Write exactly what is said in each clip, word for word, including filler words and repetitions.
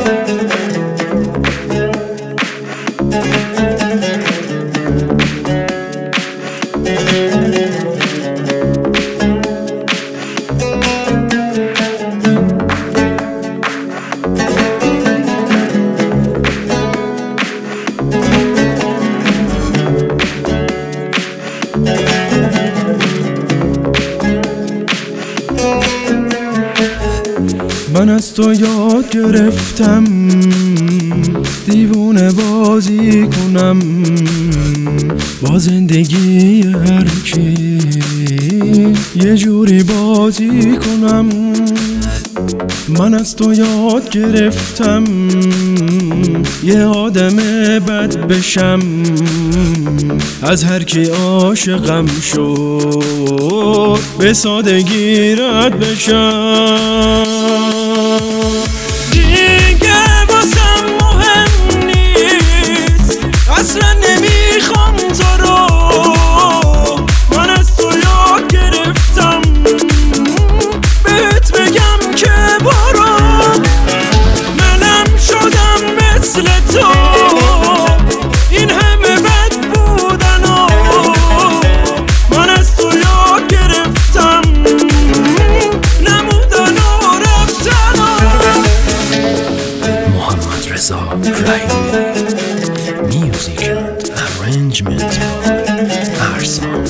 من از تو یاد گرفتم دیوونه بازی کنم با زندگی هر کی، یه جوری بازی کنم. من از تو یاد گرفتم یه آدم بد بشم، از هر کی عاشقم شد به سادگی رد بشم. دیگه واسم مهم نیست، اصلا نمیخوام تو رو. من از تو یاد گرفتم بهت بگم که برو. منم شدم مثل تو، این همه بد بودن و من از تو یاد گرفتم نمودن و رفتن و محمد رضا رحیمی. Music and arrangement by ارسان.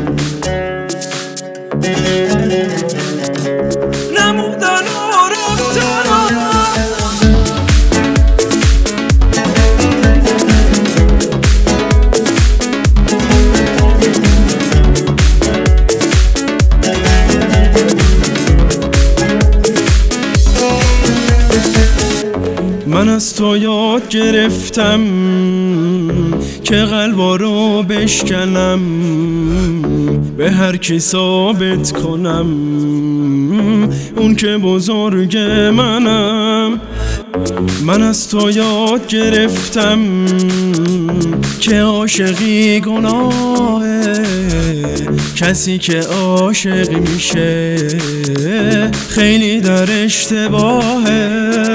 نمودن و رفتن و من از تو یاد گرفتم که قلبا رو بشکنم، به هر کی ثابت کنم اون که بزرگ منم. من از تو یاد گرفتم که عاشقی گناهه، کسی که عاشق میشه خیلی در اشتباهه.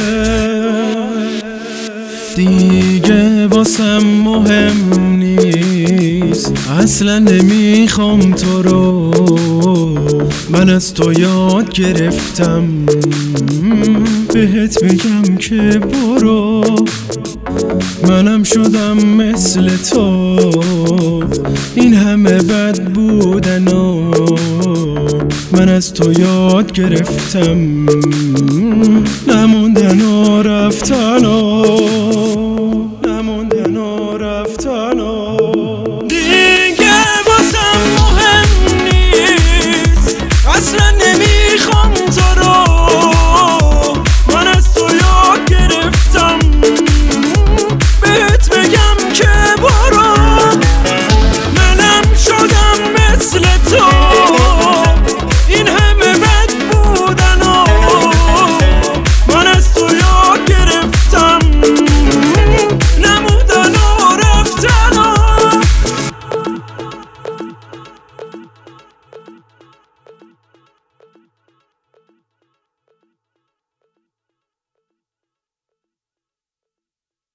دیگه واسم مهم نیست، اصلا نمیخوام تو رو. من از تو یاد گرفتم بهت بگم که برو. منم شدم مثل تو، این همه بد بودن و من از تو یاد گرفتم نموندن و رفتن و